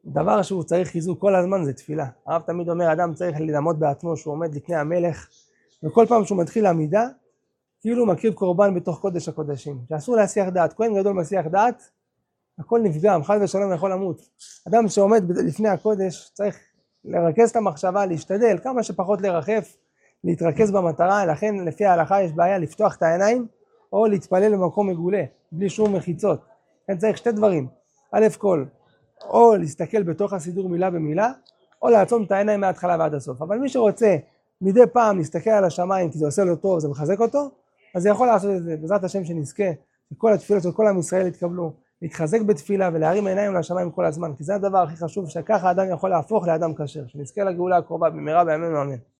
דבר שהוא צריך חיזוק כל הזמן זה תפילה. הרב תמיד אומר, אדם צריך לעמוד בעצמו שהוא עומד לפני המלך, וכל פעם שהוא מתחיל עמידה, כאילו הוא מקריב קורבן בתוך קודש הקודשים, שאסור להסיח דעת. כהן גדול מסיח דעת, הכל נפגם, חס ושלום יכול למות. אדם שעומד לפני הקודש צריך לרכז את המחשבה, להשתדל כמה שפחות לרחף, להתרכז במטרה. לכן לפי ההלכה יש בעיה לפתוח את העיניים או להתפלל במקום מגולה בלי שום מחיצות. כן, צריך שתי דברים: א' כל, או להסתכל בתוך הסידור מילה במילה, או לעצום את העיניים מההתחלה ועד הסוף. אבל מי שרוצה מדי פעם להסתכל על השמיים כי זה עושה לו טוב, זה מחזק אותו, אז זה יכול לעשות את זה. בעזרת השם שנזכה שכל התפילות של כל עם ישראל יתקבלו, להתחזק בתפילה ולהרים עיניים לשמיים כל הזמן, כי זה הדבר הכי חשוב, שככה האדם יכול להפוך לאדם כשר, שנזכה לגאולה הקרובה במהרה בימינו אמן.